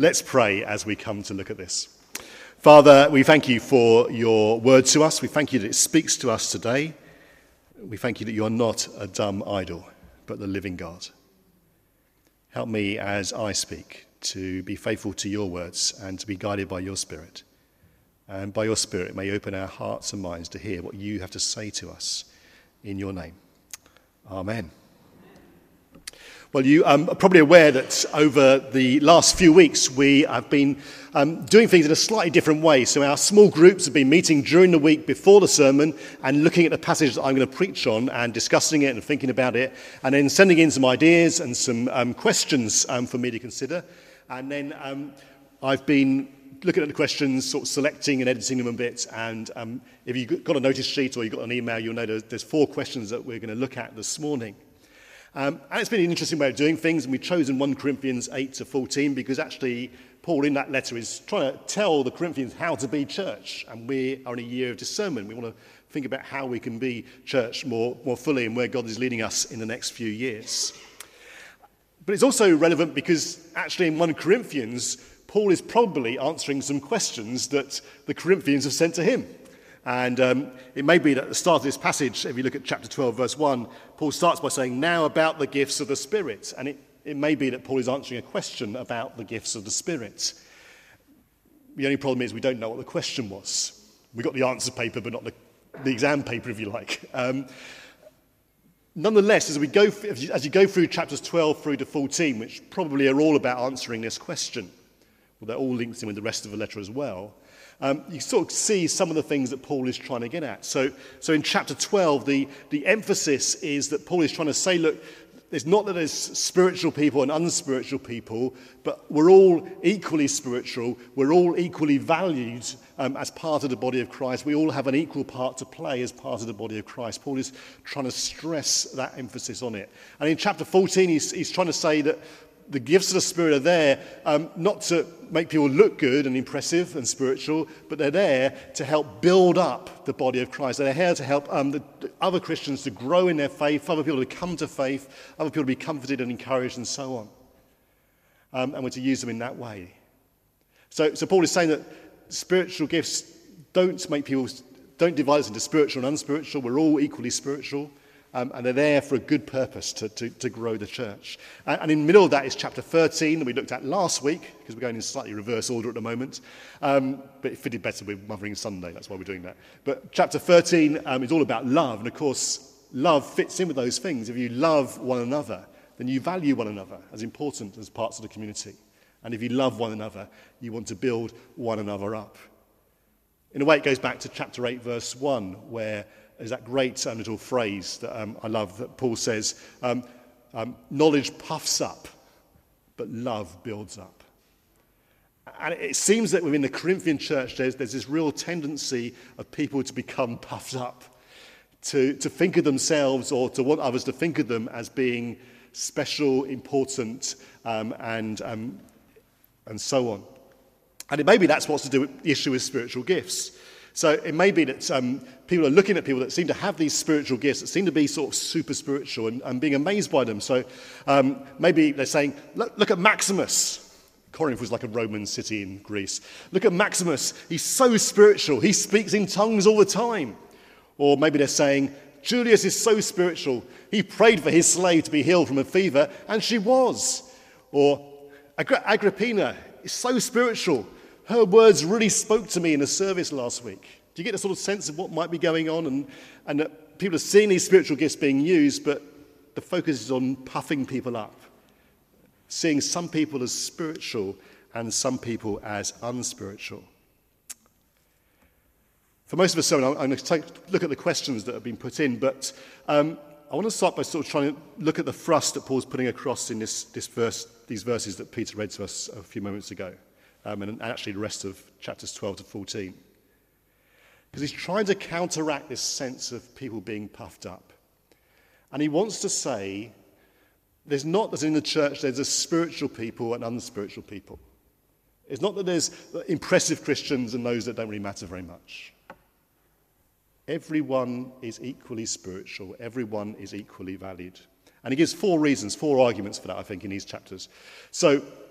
Let's pray as we come to look at this. Father, we thank you for your word to us. We thank you that it speaks to us today. We thank you that you are not a dumb idol, but the living God. Help me as I speak to be faithful to your words and to be guided by your Spirit. And by your Spirit, may you open our hearts and minds to hear what you have to say to us in your name. Amen. Well, you are probably aware that over the last few weeks we have been doing things in a slightly different way. So our small groups have been meeting during the week before the sermon and looking at the passage that I'm going to preach on and discussing it and thinking about it, and then sending in some ideas and some questions for me to consider. And then I've been looking at the questions, sort of selecting and editing them a bit. And if you've got a notice sheet or you've got an email, you'll know there's 4 questions that we're going to look at this morning. And it's been an interesting way of doing things, and we've chosen 1 Corinthians 8 to 14 because actually Paul in that letter is trying to tell the Corinthians how to be church, and we are in a year of discernment. We want to think about how we can be church more fully and where God is leading us in the next few years. But it's also relevant because actually in 1 Corinthians, Paul is probably answering some questions that the Corinthians have sent to him. And it may be that at the start of this passage, if you look at chapter 12, verse 1, Paul starts by saying, now about the gifts of the Spirit. And it may be that Paul is answering a question about the gifts of the Spirit. The only problem is we don't know what the question was. We got the answer paper, but not the exam paper, if you like. Nonetheless, as you go through chapters 12 through to 14, which probably are all about answering this question, well, they're all linked in with the rest of the letter as well, you sort of see some of the things that Paul is trying to get at. So in chapter 12, the emphasis is that Paul is trying to say, look, it's not that there's spiritual people and unspiritual people, but we're all equally spiritual. We're all equally valued as part of the body of Christ. We all have an equal part to play as part of the body of Christ. Paul is trying to stress that emphasis on it. And in chapter 14, he's trying to say that the gifts of the Spirit are there not to make people look good and impressive and spiritual, but they're there to help build up the body of Christ. They're here to help the other Christians to grow in their faith, other people to come to faith, other people to be comforted and encouraged and so on. And we're to use them in that way. So Paul is saying that spiritual gifts don't divide us into spiritual and unspiritual. We're all equally spiritual. And they're there for a good purpose to grow the church. And in the middle of that is chapter 13 that we looked at last week, because we're going in slightly reverse order at the moment. But it fitted better with Mothering Sunday, that's why we're doing that. But chapter 13 is all about love. And of course, love fits in with those things. If you love one another, then you value one another as important as parts of the community. And if you love one another, you want to build one another up. In a way, it goes back to chapter 8, verse 1, where there's that great little phrase that I love that Paul says, knowledge puffs up, but love builds up. And it seems that within the Corinthian church, there's this real tendency of people to become puffed up, to think of themselves or to want others to think of them as being special, important, and so on. And it may be that's what's to do with the issue with spiritual gifts. So it may be that people are looking at people that seem to have these spiritual gifts, that seem to be sort of super spiritual and being amazed by them. So maybe they're saying, look at Maximus. Corinth was like a Roman city in Greece. Look at Maximus. He's so spiritual. He speaks in tongues all the time. Or maybe they're saying, Julius is so spiritual. He prayed for his slave to be healed from a fever, and she was. Or Agrippina is so spiritual. Her words really spoke to me in a service last week. Do you get a sort of sense of what might be going on? And that people are seeing these spiritual gifts being used, but the focus is on puffing people up. Seeing some people as spiritual and some people as unspiritual. For most of us, I'm going to look at the questions that have been put in, but I want to start by sort of trying to look at the thrust that Paul's putting across in these verses that Peter read to us a few moments ago. And actually the rest of chapters 12 to 14. Because he's trying to counteract this sense of people being puffed up. And he wants to say, there's not that in the church there's a spiritual people and unspiritual people. It's not that there's impressive Christians and those that don't really matter very much. Everyone is equally spiritual. Everyone is equally valued. And he gives 4 arguments for that, I think, in these chapters. So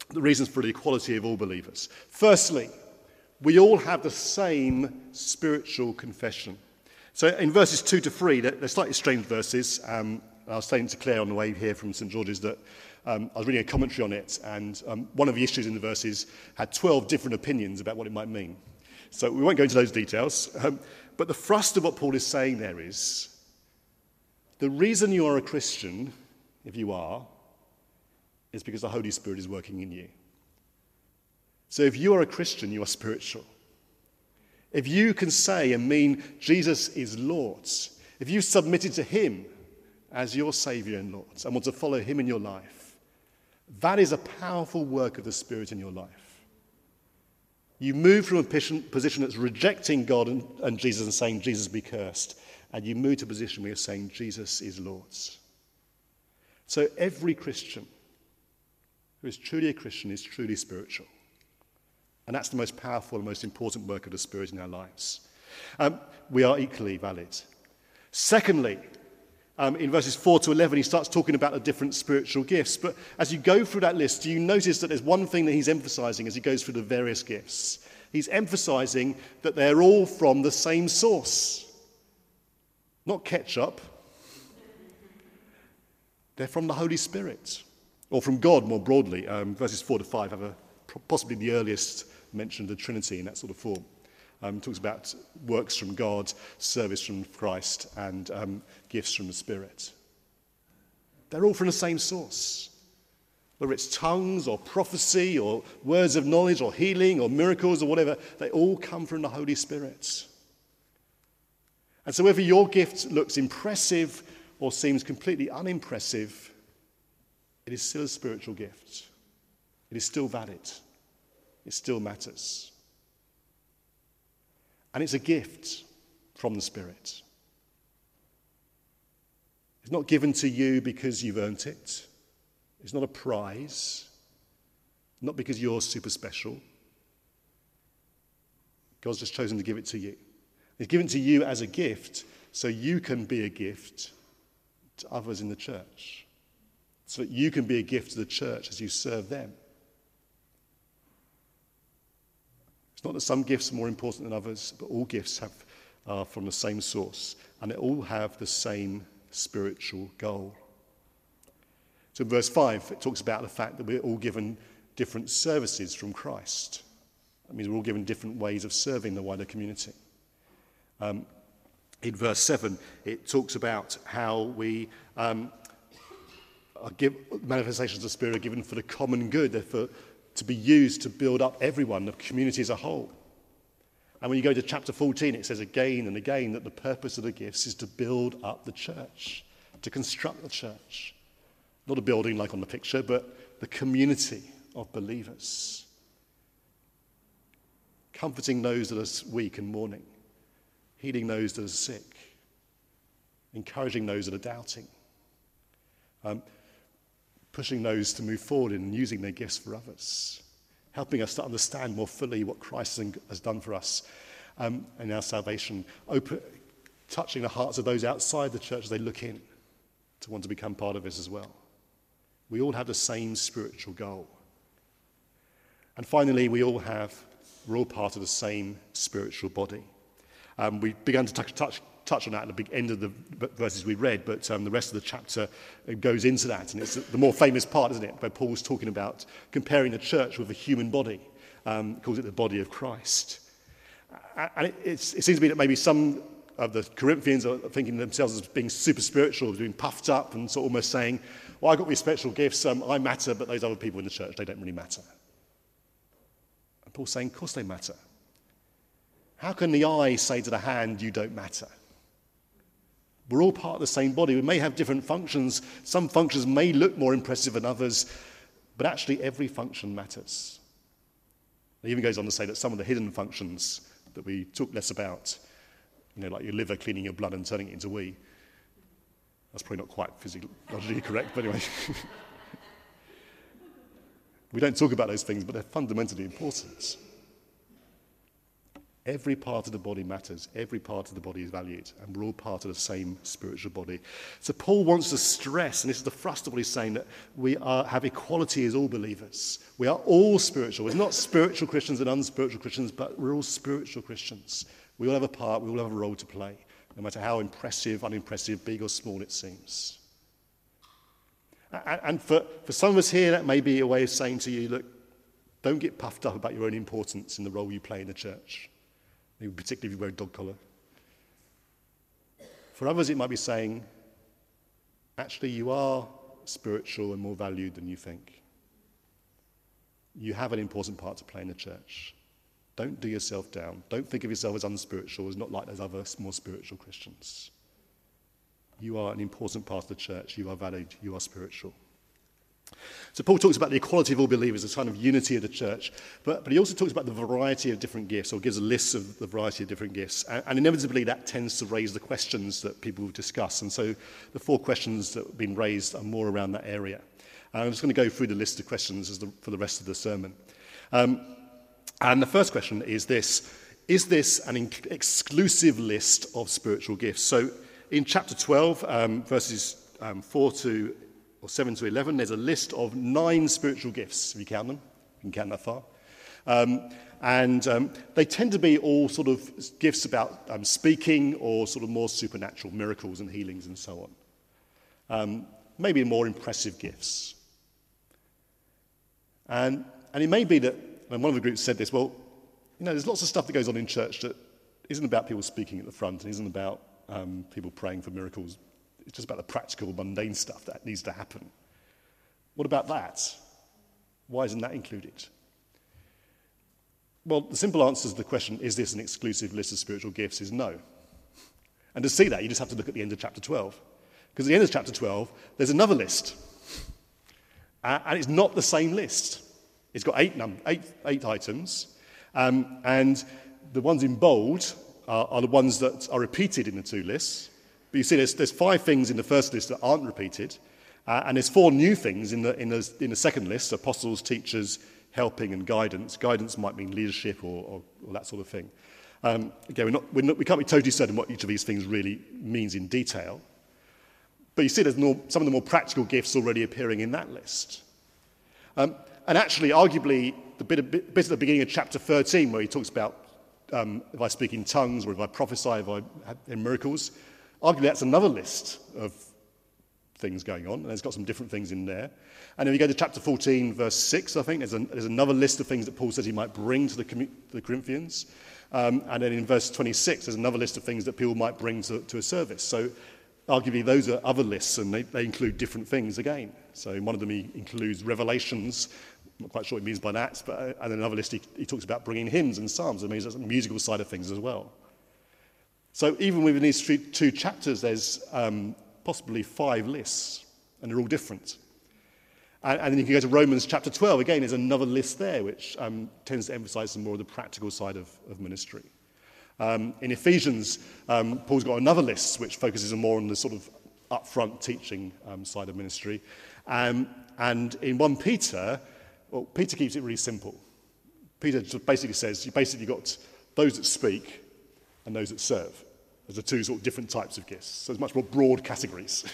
the reasons for the equality of all believers. Firstly, we all have the same spiritual confession. So in verses 2 to 3, they're slightly strange verses. I was saying to Claire on the way here from St George's that I was reading a commentary on it, and one of the issues in the verses had 12 different opinions about what it might mean. So we won't go into those details, but the thrust of what Paul is saying there is, the reason you are a Christian, if you are, is because the Holy Spirit is working in you. So if you are a Christian, you are spiritual. If you can say and mean Jesus is Lord, if you submitted to him as your Saviour and Lord and want to follow him in your life, that is a powerful work of the Spirit in your life. You move from a position that's rejecting God and Jesus and saying, Jesus be cursed, and you move to a position where you're saying, Jesus is Lord. So every Christian who is truly a Christian is truly spiritual. And that's the most powerful and most important work of the Spirit in our lives. We are equally valid. Secondly, in verses 4 to 11, he starts talking about the different spiritual gifts. But as you go through that list, you notice that there's one thing that he's emphasizing as he goes through the various gifts. He's emphasizing that they're all from the same source. Not ketchup. They're from the Holy Spirit. Or from God more broadly. Verses 4 to 5 have possibly the earliest mention of the Trinity in that sort of form. Talks about works from God, service from Christ, and gifts from the Spirit. They're all from the same source. Whether it's tongues or prophecy or words of knowledge or healing or miracles or whatever, they all come from the Holy Spirit. And so whether your gift looks impressive or seems completely unimpressive, it is still a spiritual gift. It is still valid. It still matters. And it's a gift from the Spirit. It's not given to you because you've earned it. It's not a prize. Not because you're super special. God's just chosen to give it to you. It's given to you as a gift so you can be a gift to others in the church. So that you can be a gift to the church as you serve them. It's not that some gifts are more important than others, but all gifts are from the same source, and they all have the same spiritual goal. So in verse 5, it talks about the fact that we're all given different services from Christ. That means we're all given different ways of serving the wider community. In verse 7, it talks about how we manifestations of the Spirit are given for the common good. They're to be used to build up everyone, the community as a whole. And when you go to chapter 14, it says again and again that the purpose of the gifts is to build up the church, to construct the church. Not a building like on the picture, but the community of believers. Comforting those that are weak and mourning, healing those that are sick, encouraging those that are doubting, pushing those to move forward and using their gifts for others, helping us to understand more fully what Christ has done for us in our salvation, touching the hearts of those outside the church as they look in to want to become part of this as well. We all have the same spiritual goal. And finally, we're all part of the same spiritual body. We began to touch on that at the big end of the verses we read, but the rest of the chapter goes into that, and it's the more famous part, isn't it, where Paul's talking about comparing the church with a human body, calls it the body of Christ. And it seems to me that maybe some of the Corinthians are thinking of themselves as being super spiritual, as being puffed up, and sort of almost saying, well, I've got these special gifts, I matter, but those other people in the church, they don't really matter. And Paul's saying, of course they matter. How can the eye say to the hand, you don't matter? We're all part of the same body. We may have different functions. Some functions may look more impressive than others, but actually every function matters. It even goes on to say that some of the hidden functions that we talk less about, like your liver cleaning your blood and turning it into wee. That's probably not quite physiologically correct, but anyway. We don't talk about those things, but they're fundamentally important. Every part of the body matters. Every part of the body is valued. And we're all part of the same spiritual body. So Paul wants to stress, and this is the thrust of what he's saying, that we have equality as all believers. We are all spiritual. It's not spiritual Christians and unspiritual Christians, but we're all spiritual Christians. We all have a part. We all have a role to play, no matter how impressive, unimpressive, big or small it seems. And for some of us here, that may be a way of saying to you, look, don't get puffed up about your own importance in the role you play in the church, maybe particularly if you wear a dog collar. For others, it might be saying, actually, you are spiritual and more valued than you think. You have an important part to play in the church. Don't do yourself down. Don't think of yourself as unspiritual, as not like those other more spiritual Christians. You are an important part of the church. You are valued. You are spiritual. So Paul talks about the equality of all believers, a kind of unity of the church, but he also talks about the variety of different gifts, or gives a list of the variety of different gifts. And inevitably that tends to raise the questions that people discuss. And so the 4 questions that have been raised are more around that area. I'm just going to go through the list of questions for the rest of the sermon. And the first question is this: is this an exclusive list of spiritual gifts? So in chapter 12, verses 7 to 11, there's a list of 9 spiritual gifts, if you count them. You can count that far. They tend to be all sort of gifts about speaking, or sort of more supernatural miracles and healings and so on. Maybe more impressive gifts. And it may be that, and one of the groups said this, well, there's lots of stuff that goes on in church that isn't about people speaking at the front, and isn't about people praying for miracles. It's just about the practical, mundane stuff that needs to happen. What about that? Why isn't that included? Well, the simple answer to the question, is this an exclusive list of spiritual gifts, is no. And to see that, you just have to look at the end of chapter 12. Because at the end of chapter 12, there's another list. And it's not the same list. It's got 8 items. And the ones in bold are the ones that are repeated in the 2 lists. But you see, there's 5 things in the first list that aren't repeated, and there's 4 new things in the second list: apostles, teachers, helping, and guidance. Guidance might mean leadership or that sort of thing. Again, we can't be totally certain what each of these things really means in detail. But you see, there's some of the more practical gifts already appearing in that list. And actually, arguably, the bit at the beginning of chapter 13, where he talks about if I speak in tongues, or if I prophesy, if I have miracles. Arguably, that's another list of things going on, and it's got some different things in there. And then you go to chapter 14, verse 6, I think, there's another list of things that Paul says he might bring to the Corinthians. And then in verse 26, there's another list of things that people might bring to a service. So arguably, those are other lists, and they include different things again. So in one of them, he includes revelations. I'm not quite sure what he means by that. But and in another list, he talks about bringing hymns and psalms. I mean, there's a musical side of things as well. So even within these 2 chapters, there's possibly 5 lists, and they're all different. And then you can go to Romans chapter 12. Again, there's another list there, which tends to emphasize some more of the practical side of ministry. In Ephesians, Paul's got another list, which focuses more on the sort of upfront teaching side of ministry. And in 1 Peter, well, Peter keeps it really simple. Peter just basically says, you basically got those that speak and those that serve. Those are 2 sort of different types of gifts. So it's much more broad categories,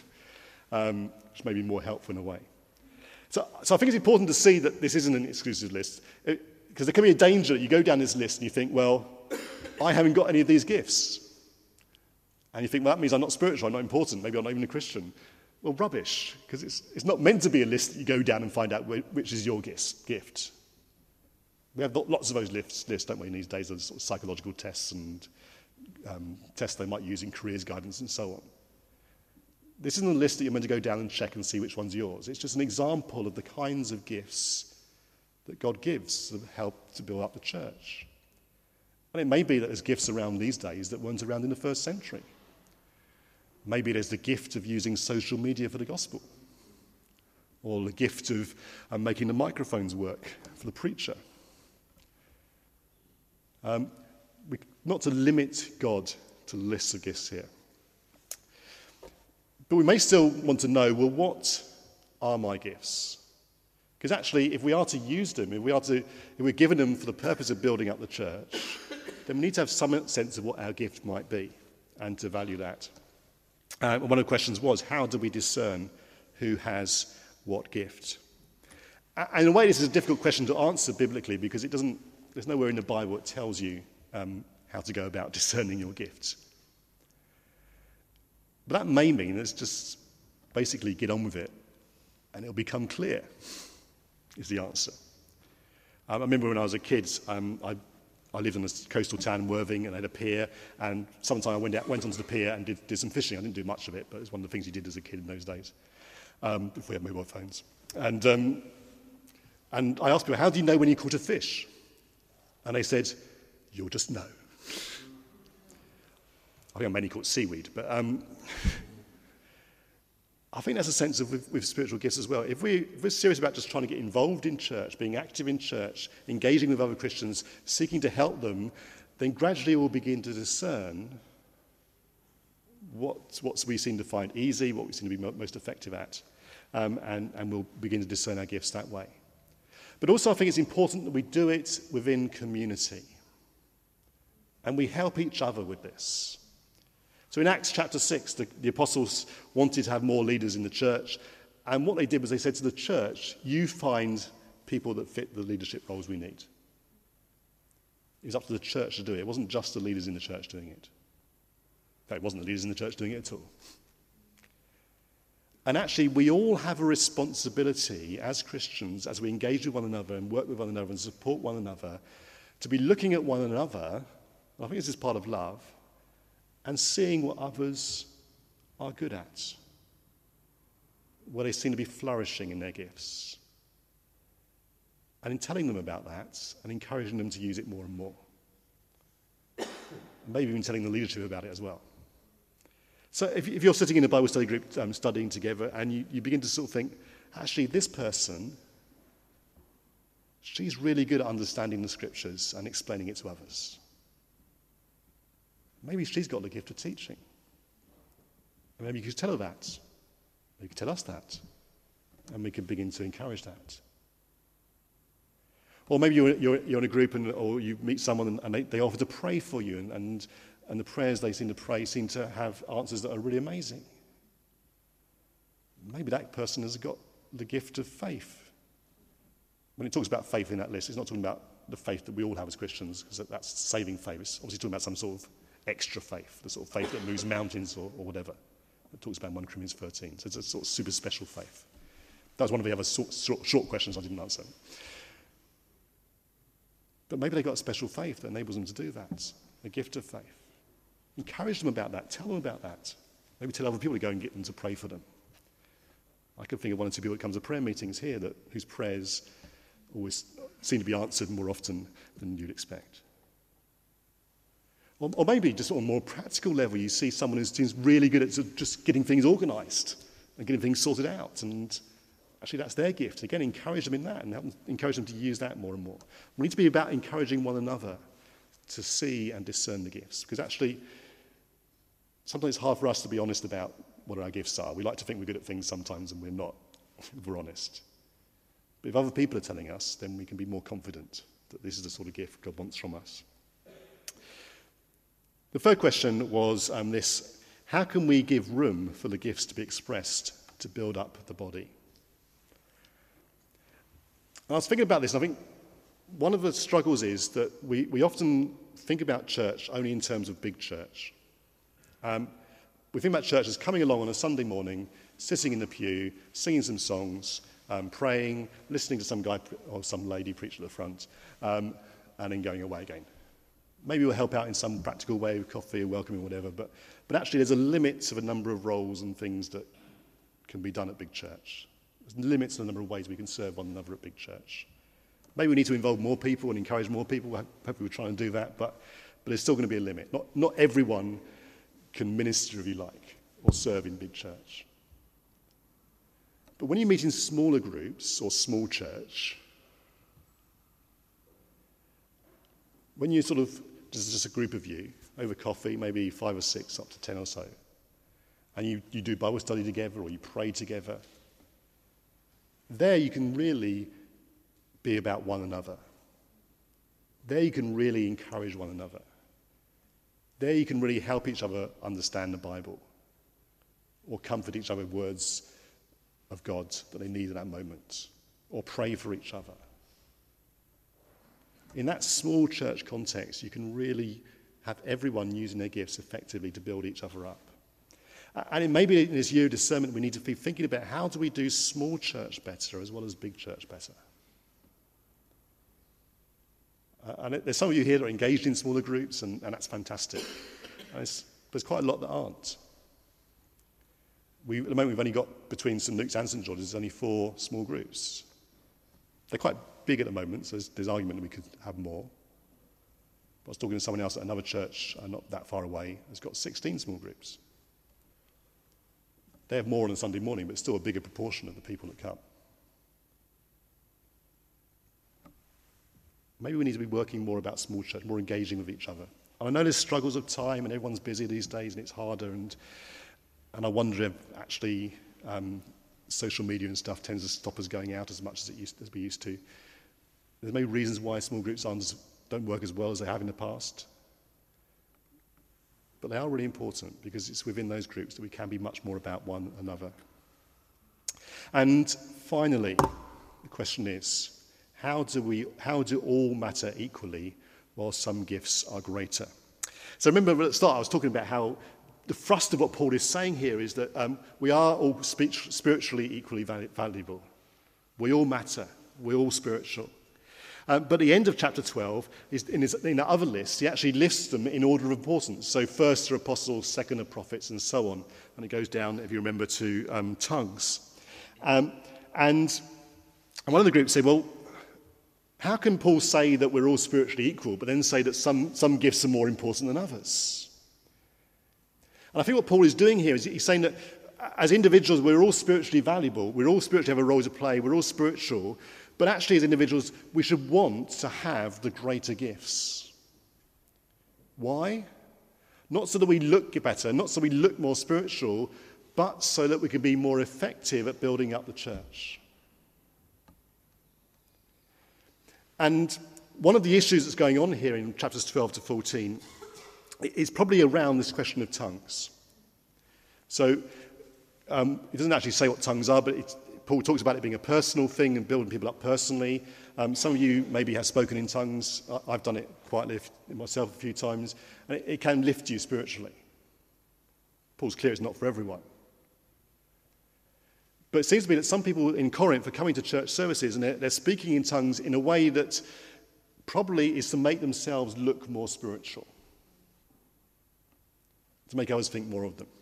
which may be more helpful in a way. So I think it's important to see that this isn't an exclusive list, because there can be a danger that you go down this list and you think, well, I haven't got any of these gifts. And you think, well, that means I'm not spiritual, I'm not important, maybe I'm not even a Christian. Well, rubbish, because it's not meant to be a list that you go down and find out which is your gift. We have lots of those lists, don't we, in these days, of sort of psychological tests and tests they might use in careers guidance and so on. This isn't a list that you're meant to go down and check and see which one's yours. It's just an example of the kinds of gifts that God gives to help to build up the church. And it may be that there's gifts around these days that weren't around in the first century. Maybe there's the gift of using social media for the gospel, or the gift of making the microphones work for the preacher. Not to limit God to lists of gifts here. But we may still want to know, well, what are my gifts? Because actually, if we are to use them, if we're given them for the purpose of building up the church, then we need to have some sense of what our gift might be and to value that. One of the questions was, how do we discern who has what gift? And in a way, this is a difficult question to answer biblically because there's nowhere in the Bible that tells you how to go about discerning your gifts. But that may mean let's just basically get on with it and it'll become clear, is the answer. I remember when I was a kid, I lived in a coastal town in Worthing and I had a pier, and sometime I went onto the pier and did some fishing. I didn't do much of it, but it was one of the things you did as a kid in those days, before we had mobile phones. And I asked people, how do you know when you caught a fish? And they said, you'll just know. I think I mainly caught seaweed, but I think that's a sense of with spiritual gifts as well. If we're serious about just trying to get involved in church, being active in church, engaging with other Christians, seeking to help them, then gradually we'll begin to discern what we seem to find easy, what we seem to be most effective at, and we'll begin to discern our gifts that way. But also I think it's important that we do it within community, and we help each other with this. So in Acts chapter 6, the apostles wanted to have more leaders in the church. And what they did was they said to the church, you find people that fit the leadership roles we need. It was up to the church to do it. It wasn't just the leaders in the church doing it. In fact, it wasn't the leaders in the church doing it at all. And actually, we all have a responsibility as Christians, as we engage with one another and work with one another and support one another, to be looking at one another, I think this is part of love, and seeing what others are good at, where they seem to be flourishing in their gifts, and in telling them about that and encouraging them to use it more and more. Maybe even telling the leadership about it as well. So if you're sitting in a Bible study group studying together and you begin to sort of think, actually this person, she's really good at understanding the scriptures and explaining it to others. Maybe she's got the gift of teaching. And maybe you could tell her that. Maybe you could tell us that. And we can begin to encourage that. Or maybe you're in a group or you meet someone and they offer to pray for you. And the prayers they seem to pray seem to have answers that are really amazing. Maybe that person has got the gift of faith. When it talks about faith in that list, it's not talking about the faith that we all have as Christians, because that's saving faith. It's obviously talking about some sort of extra faith, the sort of faith that moves mountains or whatever. It talks about 1 Corinthians 13. So it's a sort of super special faith. That was one of the other short questions I didn't answer. But maybe they've got a special faith that enables them to do that, a gift of faith. Encourage them about that. Tell them about that. Maybe tell other people to go and get them to pray for them. I can think of one or two people that come to prayer meetings here whose prayers always seem to be answered more often than you'd expect. Or maybe just on a more practical level, you see someone who seems really good at just getting things organised and getting things sorted out. And actually that's their gift. Again, encourage them in that and help them, encourage them to use that more and more. We need to be about encouraging one another to see and discern the gifts. Because actually, sometimes it's hard for us to be honest about what our gifts are. We like to think we're good at things sometimes and we're not, if we're honest. But if other people are telling us, then we can be more confident that this is the sort of gift God wants from us. The third question was this: how can we give room for the gifts to be expressed to build up the body? And I was thinking about this, and I think one of the struggles is that we often think about church only in terms of big church. We think about church as coming along on a Sunday morning, sitting in the pew, singing some songs, praying, listening to some guy or some lady preach at the front, and then going away again. Maybe we'll help out in some practical way with coffee or welcoming or whatever, but actually there's a limit to the number of roles and things that can be done at big church. There's limits to the number of ways we can serve one another at big church. Maybe we need to involve more people and encourage more people. Hopefully we'll try and do that, but there's still going to be a limit. Not everyone can minister, if you like, or serve in big church. But when you meet in smaller groups or small church, when you sort of, just a group of you, over coffee, maybe 5 or 6, up to 10 or so, and you do Bible study together or you pray together, there you can really be about one another. There you can really encourage one another. There you can really help each other understand the Bible or comfort each other with words of God that they need at that moment, or pray for each other. In that small church context, you can really have everyone using their gifts effectively to build each other up. And it may be in this year of discernment we need to be thinking about how do we do small church better as well as big church better. And there's some of you here that are engaged in smaller groups, and that's fantastic. There's quite a lot that aren't. At the moment, we've only got, between St Luke's and St George's, there's only 4 small groups. They're quite big at the moment, so there's argument that we could have more. But I was talking to someone else at another church, not that far away, has got 16 small groups. They have more on a Sunday morning, but still a bigger proportion of the people that come. Maybe we need to be working more about small church, more engaging with each other. And I know there's struggles of time, and everyone's busy these days, and it's harder, and I wonder if actually social media and stuff tends to stop us going out as much as we used to. There's maybe reasons why small groups don't work as well as they have in the past. But they are really important because it's within those groups that we can be much more about one another. And finally, the question is, how do all matter equally while some gifts are greater? So remember at the start I was talking about how the thrust of what Paul is saying here is that we are all spiritually equally valuable. We all matter. We're all spiritual. But at the end of chapter 12, in the other list, he actually lists them in order of importance. So first are apostles, second are prophets, and so on. And it goes down, if you remember, to tongues. And one of the groups said, well, how can Paul say that we're all spiritually equal, but then say that some gifts are more important than others? And I think what Paul is doing here is he's saying that as individuals, we're all spiritually valuable. We're all spiritually have a role to play. We're all spiritual. But actually, as individuals, we should want to have the greater gifts. Why? Not so that we look better, not so we look more spiritual, but so that we can be more effective at building up the church. And one of the issues that's going on here in chapters 12 to 14 is probably around this question of tongues. So it doesn't actually say what tongues are, but Paul talks about it being a personal thing and building people up personally. Some of you maybe have spoken in tongues. I've done it quietly myself a few times. And it can lift you spiritually. Paul's clear it's not for everyone. But it seems to me that some people in Corinth are coming to church services and they're speaking in tongues in a way that probably is to make themselves look more spiritual. To make others think more of them.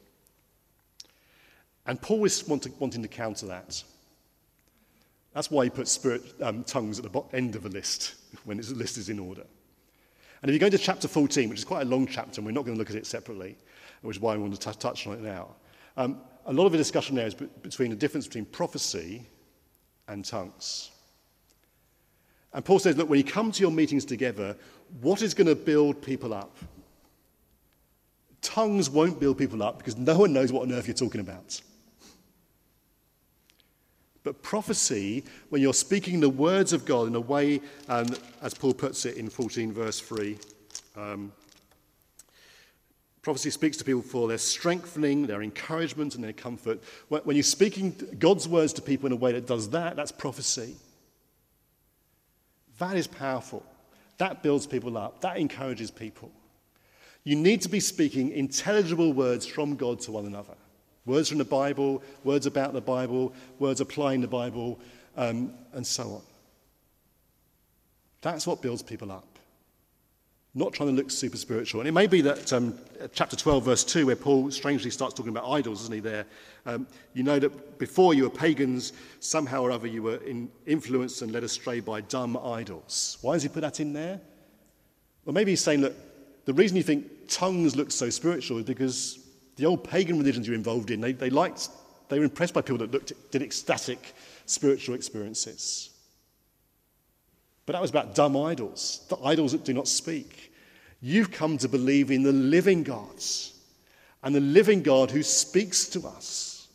And Paul is wanting to counter that. That's why he puts tongues at the end of the list, when the list is in order. And if you go into chapter 14, which is quite a long chapter, and we're not going to look at it separately, which is why I want to touch on it now, a lot of the discussion there is between the difference between prophecy and tongues. And Paul says, look, when you come to your meetings together, what is going to build people up? Tongues won't build people up because no one knows what on earth you're talking about. But prophecy, when you're speaking the words of God in a way, as Paul puts it in 14 verse 3, prophecy speaks to people for their strengthening, their encouragement, and their comfort. When you're speaking God's words to people in a way that does that, that's prophecy. That is powerful. That builds people up. That encourages people. You need to be speaking intelligible words from God to one another. Words from the Bible, words about the Bible, words applying the Bible, and so on. That's what builds people up. Not trying to look super spiritual. And it may be that chapter 12, verse 2, where Paul strangely starts talking about idols, isn't he, there? You know that before you were pagans, somehow or other you were influenced and led astray by dumb idols. Why does he put that in there? Well, maybe he's saying that the reason you think tongues look so spiritual is because the old pagan religions you're involved in, they were impressed by people that did ecstatic spiritual experiences. But that was about dumb idols, the idols that do not speak. You've come to believe in the living God, and the living God who speaks to us.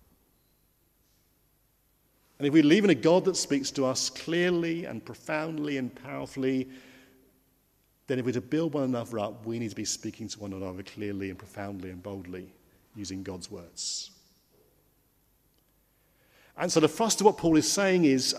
And if we believe in a God that speaks to us clearly and profoundly and powerfully, then if we're to build one another up, we need to be speaking to one another clearly and profoundly and boldly using God's words. And so the thrust of what Paul is saying is,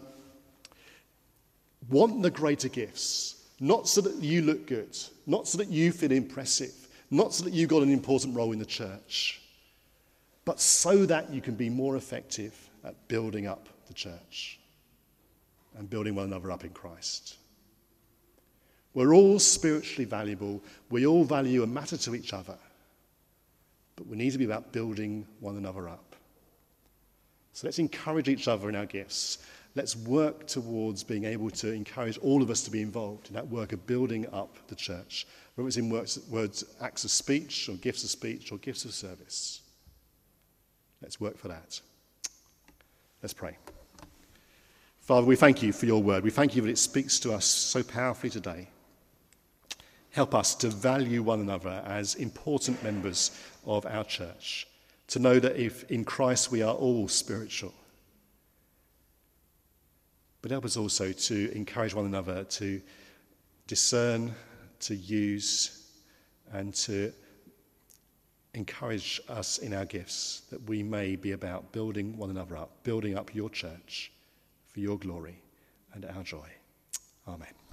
want the greater gifts, not so that you look good, not so that you feel impressive, not so that you've got an important role in the church, but so that you can be more effective at building up the church and building one another up in Christ. We're all spiritually valuable. We all value and matter to each other. But we need to be about building one another up. So let's encourage each other in our gifts. Let's work towards being able to encourage all of us to be involved in that work of building up the church, whether it's in words, acts of speech, or gifts of service. Let's work for that. Let's pray. Father, we thank you for your word. We thank you that it speaks to us so powerfully today. Help us to value one another as important members of our church, to know that if in Christ we are all spiritual. But help us also to encourage one another to discern, to use, and to encourage us in our gifts, that we may be about building one another up, building up your church for your glory and our joy. Amen.